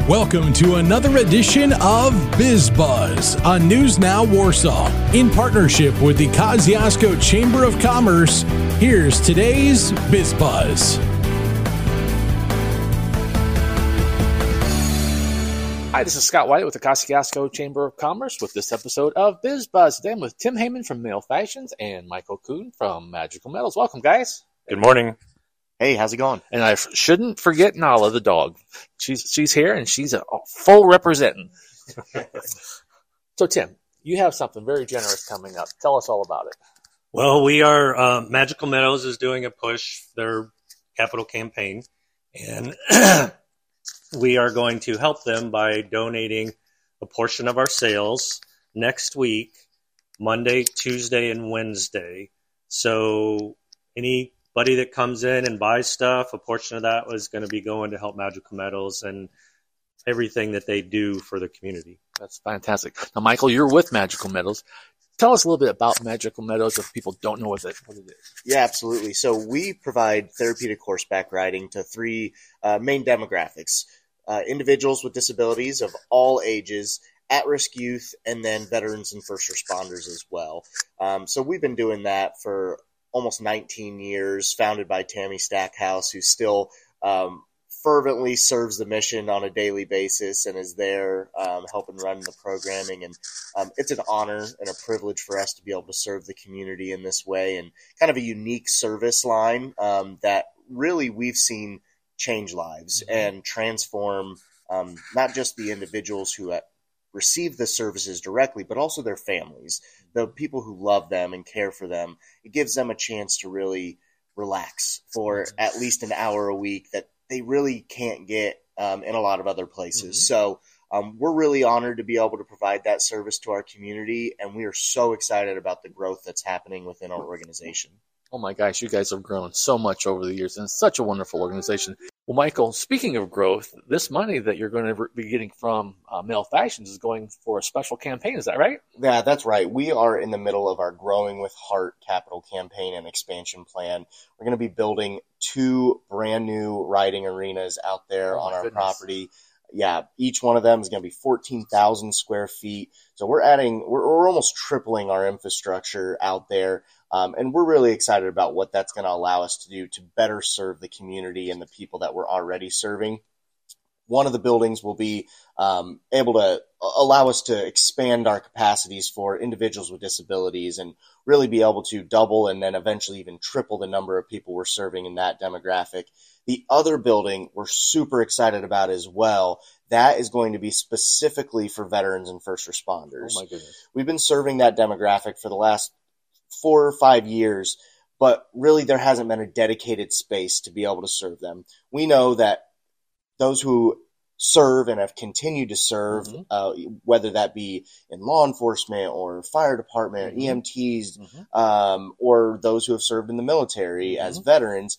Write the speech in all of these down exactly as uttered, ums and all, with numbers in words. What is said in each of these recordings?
Welcome to another edition of Biz Buzz on News Now Warsaw. In partnership with the Kosciuszko Chamber of Commerce, here's today's Biz Buzz. Hi, this is Scott White with the Kosciuszko Chamber of Commerce with this episode of Biz Buzz. Today I'm with Tim Heyman from Male Fashions and Michael Kuhn from Magical Metals. Welcome, guys. Good morning. Hey, how's it going? And I f- shouldn't forget Nala, the dog. She's she's here, and she's a full representing. So, Tim, you have something very generous coming up. Tell us all about it. Well, we are, uh, Magical Meadows is doing a push, their capital campaign, and we are going to help them by donating a portion of our sales next week, Monday, Tuesday, and Wednesday. So any Buddy that comes in and buys stuff, a portion of that was going to be going to help Magical Metals and everything that they do for the community. That's fantastic. Now, Michael, you're with Magical Metals. Tell us a little bit about Magical Metals if people don't know what it, what it is. Yeah, absolutely. So we provide therapeutic horseback riding to three uh, main demographics, uh, individuals with disabilities of all ages, at-risk youth, and then veterans and first responders as well. Um, so we've been doing that for almost nineteen years, founded by Tammy Stackhouse, who still um, fervently serves the mission on a daily basis and is there um, helping run the programming. And um, it's an honor and a privilege for us to be able to serve the community in this way, and kind of a unique service line um, that really we've seen change lives mm-hmm. and transform um, not just the individuals who uh, receive the services directly, but also their families, the people who love them and care for them. It gives them a chance to really relax for at least an hour a week that they really can't get um, in a lot of other places. Mm-hmm. So um, we're really honored to be able to provide that service to our community, and we are so excited about the growth that's happening within our organization. Oh my gosh, you guys have grown so much over the years, and it's such a wonderful organization. Well, Michael, speaking of growth, this money that you're going to be getting from uh, Male Fashions is going for a special campaign. Is that right? Yeah, that's right. We are in the middle of our Growing with Heart capital campaign and expansion plan. We're going to be building two brand new riding arenas out there oh on our goodness. property. Yeah, each one of them is going to be fourteen thousand square feet. So we're adding, we're, we're almost tripling our infrastructure out there. Um, and we're really excited about what that's going to allow us to do to better serve the community and the people that we're already serving. One of the buildings will be um, able to allow us to expand our capacities for individuals with disabilities and really be able to double and then eventually even triple the number of people we're serving in that demographic. The other building we're super excited about as well. That is going to be specifically for veterans and first responders. Oh my goodness. We've been serving that demographic for the last four or five years, but really there hasn't been a dedicated space to be able to serve them. We know that those who serve and have continued to serve, mm-hmm. uh, whether that be in law enforcement or fire department, mm-hmm. E M Ts, mm-hmm. um, or those who have served in the military mm-hmm. as veterans,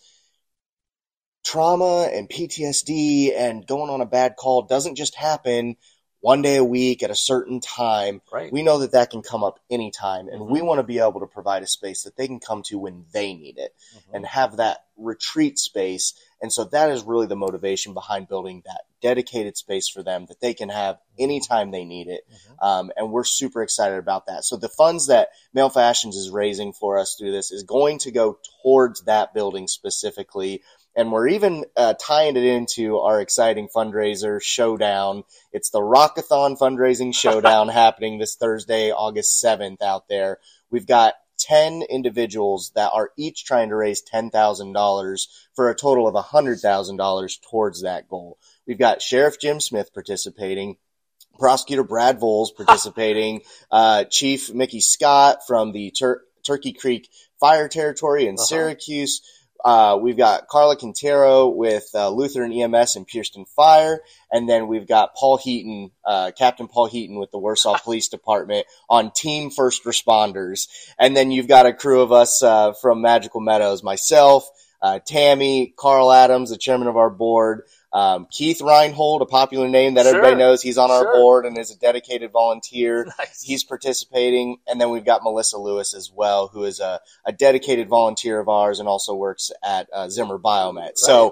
trauma and P T S D and going on a bad call doesn't just happen one day a week at a certain time. Right. We know that that can come up anytime, and mm-hmm. we want to be able to provide a space that they can come to when they need it mm-hmm. and have that retreat space. And so that is really the motivation behind building that dedicated space for them that they can have anytime they need it. Mm-hmm. Um, and we're super excited about that. So the funds that Male Fashions is raising for us through this is going to go towards that building specifically. And we're even uh, tying it into our exciting fundraiser showdown. It's the Rockathon fundraising showdown happening this Thursday, August seventh out there. We've got ten individuals that are each trying to raise ten thousand dollars for a total of one hundred thousand dollars towards that goal. We've got Sheriff Jim Smith participating, Prosecutor Brad Voles participating, uh, Chief Mickey Scott from the Tur- Turkey Creek Fire Territory in uh-huh. Syracuse. Uh, we've got Carla Quintero with uh, Lutheran E M S and Pierceton Fire. And then we've got Paul Heaton, uh, Captain Paul Heaton with the Warsaw Police Department on Team First Responders. And then you've got a crew of us uh, from Magical Meadows, myself, uh, Tammy, Carl Adams, the chairman of our board, Um, Keith Reinhold, a popular name that Sure. everybody knows. He's on our Sure. board and is a dedicated volunteer. Nice. He's participating. And then we've got Melissa Lewis as well, who is a, a dedicated volunteer of ours and also works at uh, Zimmer Biomet. Right. So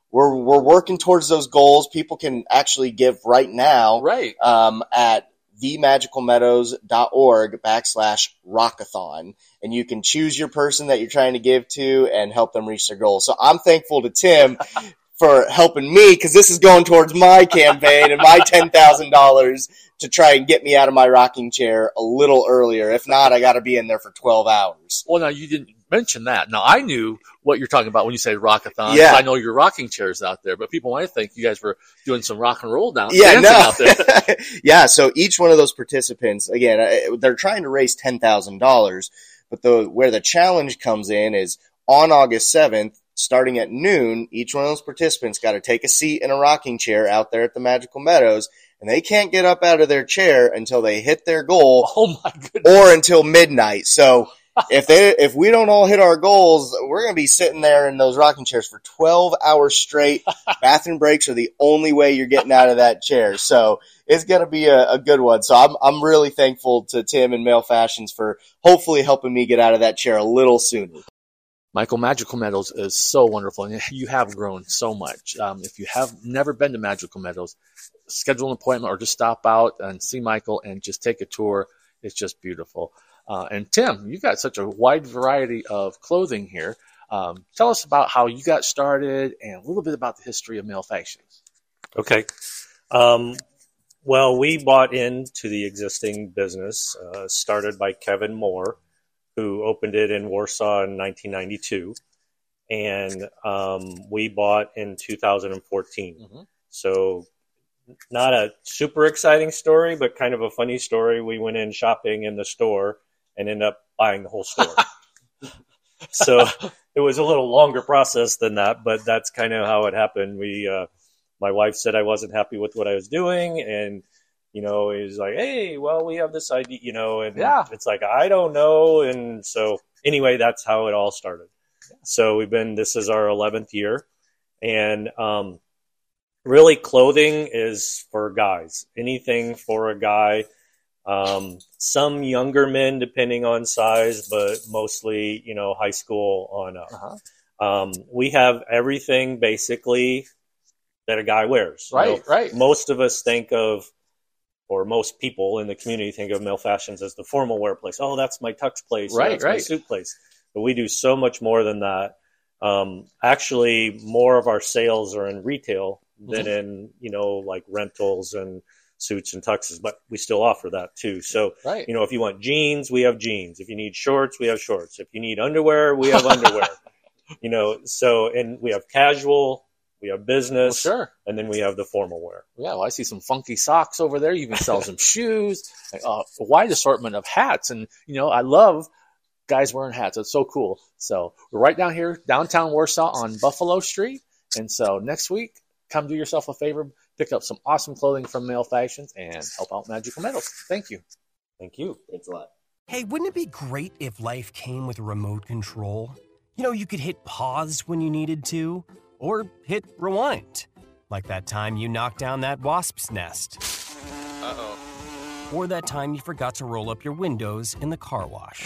we're we're working towards those goals. People can actually give right now, Right. um, at themagicalmeadows.org backslash rockathon. And you can choose your person that you're trying to give to and help them reach their goal. So I'm thankful to Tim for helping me, because this is going towards my campaign and my ten thousand dollars to try and get me out of my rocking chair a little earlier. If not, I got to be in there for twelve hours. Well, now you didn't mention that. Now I knew what you're talking about when you say rockathon. Yeah. I know your rocking chairs out there, but people might think you guys were doing some rock and roll down Yeah, dancing no. out there. Yeah, so each one of those participants, again, uh, they're trying to raise ten thousand dollars, but the where the challenge comes in is on August seventh, starting at noon, each one of those participants got to take a seat in a rocking chair out there at the Magical Meadows, and they can't get up out of their chair until they hit their goal Oh my goodness. or until midnight. So if they if we don't all hit our goals, we're going to be sitting there in those rocking chairs for twelve hours straight. Bathroom breaks are the only way you're getting out of that chair. So it's going to be a, a good one. So I'm I'm really thankful to Tim and Male Fashions for hopefully helping me get out of that chair a little sooner. Michael, Magical Meadows is so wonderful, and you have grown so much. Um, if you have never been to Magical Meadows, schedule an appointment or just stop out and see Michael and just take a tour. It's just beautiful. Uh, and Tim, you got such a wide variety of clothing here. Um, tell us about how you got started and a little bit about the history of Male Fashions. Okay. Um, well, we bought into the existing business, uh, started by Kevin Moore, who opened it in Warsaw in nineteen ninety-two. And um, we bought in two thousand fourteen. Mm-hmm. So not a super exciting story, but kind of a funny story. We went in shopping in the store and ended up buying the whole store. So it was a little longer process than that, but that's kind of how it happened. We, uh, my wife said I wasn't happy with what I was doing, and you know, he was like, "Hey, well, we have this idea," you know, and Yeah. it's like, I don't know. And so anyway, that's how it all started. So we've been, this is our eleventh year, and um, really clothing is for guys, anything for a guy. Um, some younger men, depending on size, but mostly, you know, high school on up. Uh-huh. Um, we have everything basically that a guy wears. You Right, know, right. Most of us think of, or most people in the community think of Male Fashions as the formal wear place. Oh, that's my tux place. Right, that's my right. suit place. But we do so much more than that. Um, actually, more of our sales are in retail than Mhm. in, you know, like rentals and suits and tuxes, but we still offer that too. So, Right. you know, if you want jeans, we have jeans. If you need shorts, we have shorts. If you need underwear, we have underwear. You know, so, and we have casual, we have Well, business, sure. and then we have the formal wear. Yeah, well, I see some funky socks over there. You even sell some shoes, uh, a wide assortment of hats. And, you know, I love guys wearing hats. It's so cool. So we're right down here, downtown Warsaw on Buffalo Street. And so next week, come do yourself a favor, pick up some awesome clothing from Male Fashions and help out Magical Meadows. Thank you. Thank you. Thanks a lot. Hey, wouldn't it be great if life came with a remote control? You know, you could hit pause when you needed to, or hit rewind. Like that time you knocked down that wasp's nest. Uh-oh. Or that time you forgot to roll up your windows in the car wash.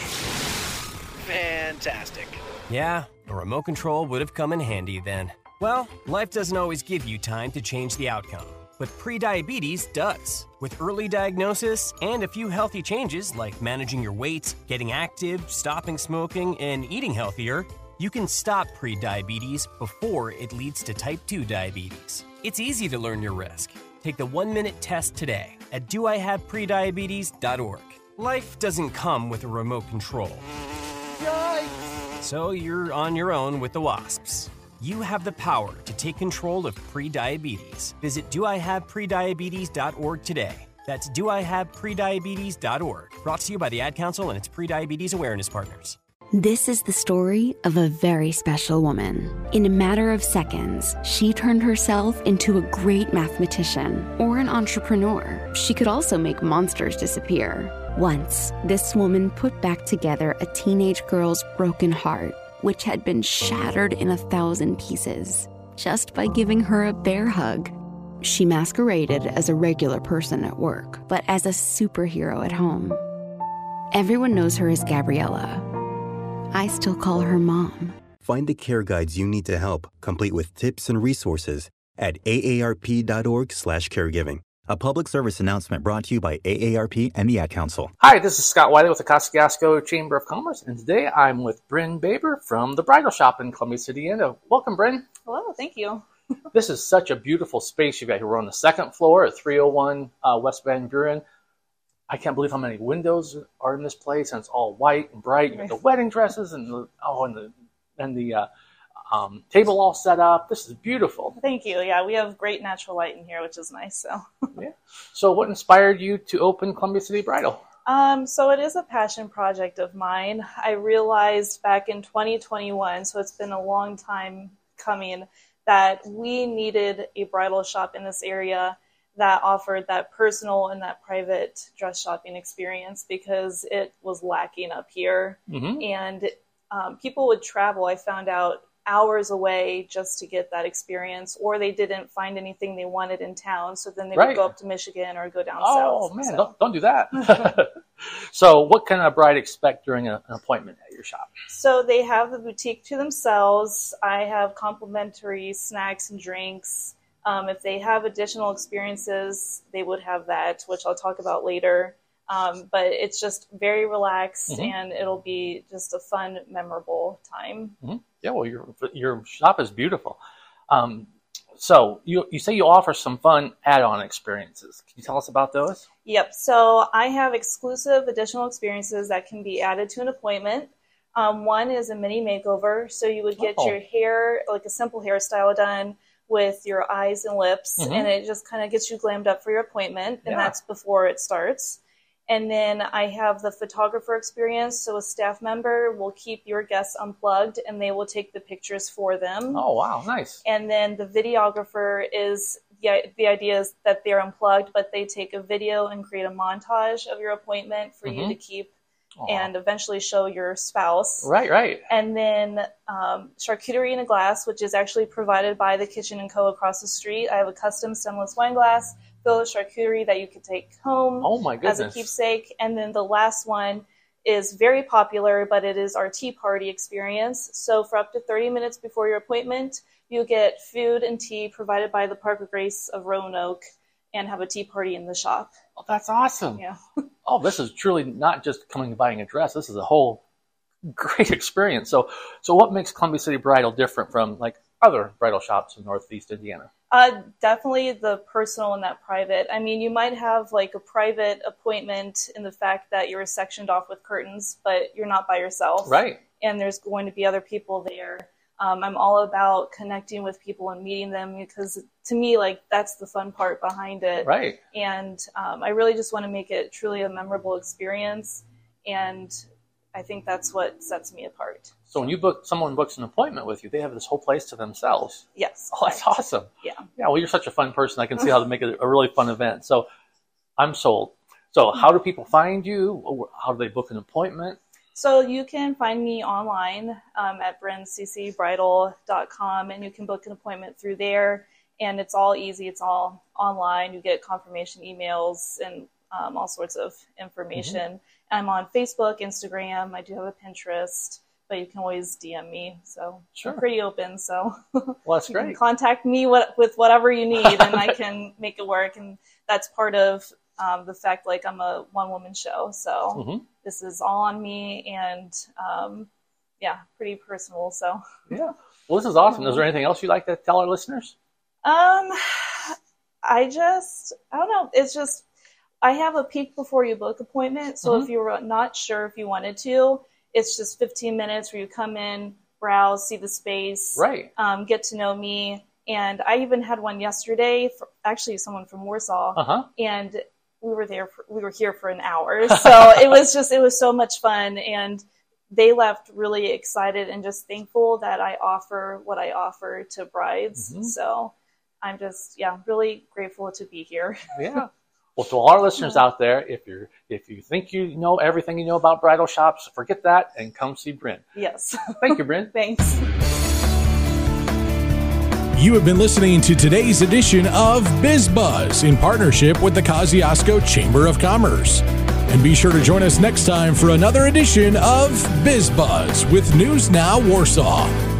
Fantastic. Yeah, a remote control would have come in handy then. Well, life doesn't always give you time to change the outcome, but prediabetes does. With early diagnosis and a few healthy changes like managing your weight, getting active, stopping smoking, and eating healthier, you can stop prediabetes before it leads to type two diabetes. It's easy to learn your risk. Take the one-minute test today at do I have prediabetes dot org. Life doesn't come with a remote control. So you're on your own with the wasps. You have the power to take control of prediabetes. Visit do I have prediabetes dot org today. That's do I have prediabetes dot org. Brought to you by the Ad Council and its prediabetes awareness partners. This is the story of a very special woman. In a matter of seconds, she turned herself into a great mathematician or an entrepreneur. She could also make monsters disappear. Once, this woman put back together a teenage girl's broken heart, which had been shattered in a thousand pieces, just by giving her a bear hug. She masqueraded as a regular person at work, but as a superhero at home. Everyone knows her as Gabriella. I still call her Mom. Find the care guides you need to help, complete with tips and resources at A A R P dot org slash caregiving. A public service announcement brought to you by A A R P and the Ad Council. Hi, this is Scott Wiley with the Kosciuszko Chamber of Commerce, and today I'm with Bryn Baber from the Bridal Shop in Columbia City, Indiana. Welcome, Bryn. Hello, thank you. This is such a beautiful space you've got here. We're on the second floor at three oh one uh, West Van Buren. I can't believe how many windows are in this place, and it's all white and bright. You got the wedding dresses and the, oh, and the and the uh, um, table all set up. This is beautiful. Thank you. Yeah, we have great natural light in here, which is nice. So, yeah. So, what inspired you to open Columbia City Bridal? Um, so it is a passion project of mine. I realized back in twenty twenty-one, so it's been a long time coming, that we needed a bridal shop in this area that offered that personal and that private dress shopping experience, because it was lacking up here. Mm-hmm. And um, people would travel, I found out, hours away just to get that experience, or they didn't find anything they wanted in town, so then they right. would go up to Michigan or go down oh, south. Oh man, so. don't, don't do that. So what can a bride expect during a, an appointment at your shop? So they have the boutique to themselves. I have complimentary snacks and drinks. Um, if they have additional experiences, they would have that, which I'll talk about later. Um, but it's just very relaxed, mm-hmm. and it'll be just a fun, memorable time. Mm-hmm. Yeah, well, your your shop is beautiful. Um, so you you say you offer some fun add-on experiences. Can you tell us about those? Yep. So I have exclusive additional experiences that can be added to an appointment. Um, one is a mini makeover. So you would get oh. your hair, like a simple hairstyle done with your eyes and lips, mm-hmm. and it just kind of gets you glammed up for your appointment, and yeah. that's before it starts. And then I have the photographer experience. So a staff member will keep your guests unplugged, and they will take the pictures for them. Oh, wow. Nice. And then the videographer is, the, the idea is that they're unplugged, but they take a video and create a montage of your appointment for mm-hmm. you to keep Aww. And eventually show your spouse. Right, right. And then um, charcuterie in a glass, which is actually provided by the Kitchen and Co. across the street. I have a custom stemless wine glass filled with charcuterie that you could take home oh my goodness. as a keepsake. And then the last one is very popular, but it is our tea party experience. So for up to thirty minutes before your appointment, you get food and tea provided by the Parker Grace of Roanoke, and have a tea party in the shop. Oh, that's awesome. Yeah. Oh, this is truly not just coming and buying a dress. This is a whole great experience. So, so what makes Columbia City Bridal different from like other bridal shops in Northeast Indiana? Uh, definitely the personal and that private. I mean, you might have like a private appointment in the fact that you're sectioned off with curtains, but you're not by yourself. Right. And there's going to be other people there. Um, I'm all about connecting with people and meeting them, because to me, like, that's the fun part behind it. Right. And um, I really just want to make it truly a memorable experience. And I think that's what sets me apart. So when you book, someone books an appointment with you, they have this whole place to themselves. Yes. Oh, that's awesome. Yeah. Yeah. Well, you're such a fun person. I can see how to make it a really fun event. So I'm sold. So how do people find you? How do they book an appointment? So you can find me online um, at bryn c c bridal dot com, and you can book an appointment through there. And it's all easy. It's all online. You get confirmation emails and um, all sorts of information. Mm-hmm. I'm on Facebook, Instagram. I do have a Pinterest, but you can always D M me. So sure. I'm pretty open. So well, that's great. You can contact me what, with whatever you need, and I can make it work. And that's part of um, the fact, like, I'm a one-woman show. So mm-hmm. this is all on me, and um, yeah, pretty personal. So yeah. Well, this is awesome. Is there anything else you'd like to tell our listeners? Um, I just, I don't know. It's just, I have a peek before you book appointment. So mm-hmm. if you're not sure if you wanted to, it's just fifteen minutes where you come in, browse, see the space, right? Um, get to know me. And I even had one yesterday, for, actually someone from Warsaw, uh-huh. and we were there, for, we were here for an hour. So it was just, it was so much fun. And they left really excited and just thankful that I offer what I offer to brides. Mm-hmm. So I'm just, yeah, really grateful to be here. Yeah. Well, to all our listeners out there, if you're if you think you know everything you know about bridal shops, forget that and come see Bryn. Yes. Thank you, Bryn. Thanks. You have been listening to today's edition of BizBuzz in partnership with the Kosciuszko Chamber of Commerce. And be sure to join us next time for another edition of BizBuzz with News Now Warsaw.